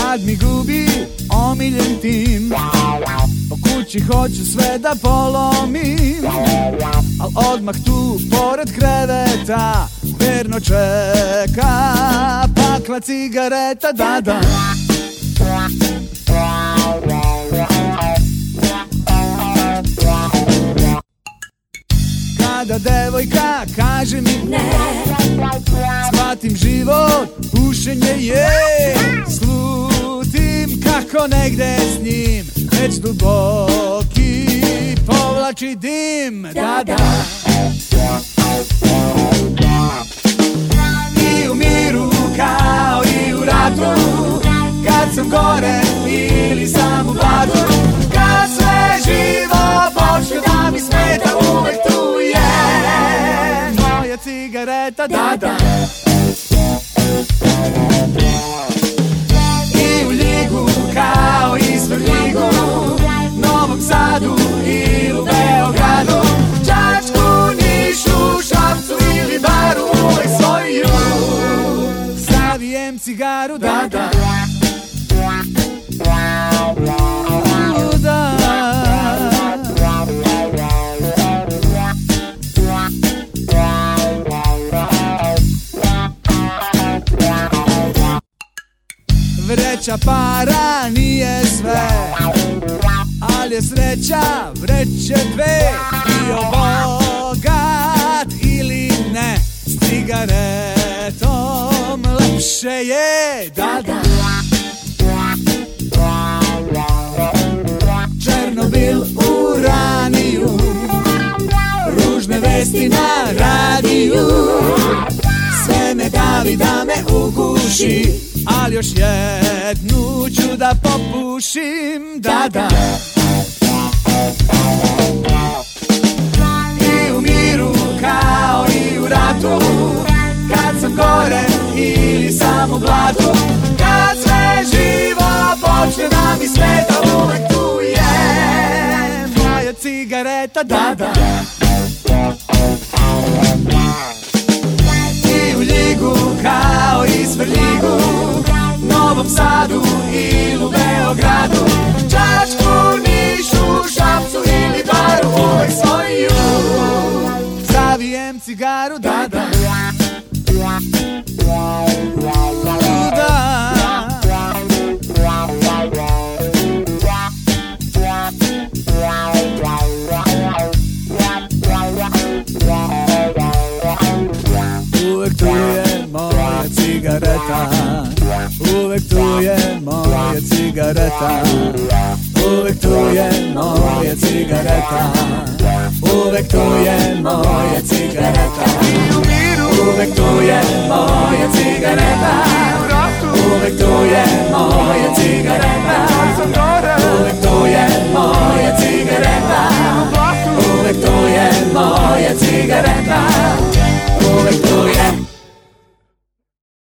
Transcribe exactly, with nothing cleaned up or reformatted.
kad mi gubi omiljen tim. Po kući hoću sve da polomim, al odmah tu pored kreveta verno čeka pakla cigareta, da da. Kada devojka kaže mi ne, shvatim život, pušenje je. Slutim kako negde s njim već duboki povlači dim, da da. I u miru kao i u ratu, kad sam gore ili sam u blatu, kad sve živo počne da mi smeta, uvek tu je moja cigareta, da da. I u Ljigu kao i Svrljigu, Novom Sadu ili u Beogradu, Čačku, Nišu, Šapcu ili Baru, uvek svoju zavijem cigaru, da da. Vreća para nije sve, ali je sreća vreće dve. Bio bogat ili ne, s cigaretom lepše je, da da. Černobil, uraniju, ružne vesti na radiju, sve me davi da me uguši, ali još jednu ću da popušim, da da. I u miru kao i u ratu, kad sam gore ili sam u blatu, kad sve živo počne da mi smeta, uvek tu je moja cigareta, da da. I u Ljigu kao i Svrljigu, Novom Sadu ili u Beogradu, Čačku, Nišu, Šapcu ili Baru, uvek svoju zavijem cigaru, da da. Uvek tu je moja cigareta, uvek tu je moja cigareta, uvek tu je moja cigareta, uvek tu je moja cigareta. I u miru uvek tu je moja cigareta, uvek tu je moja cigareta.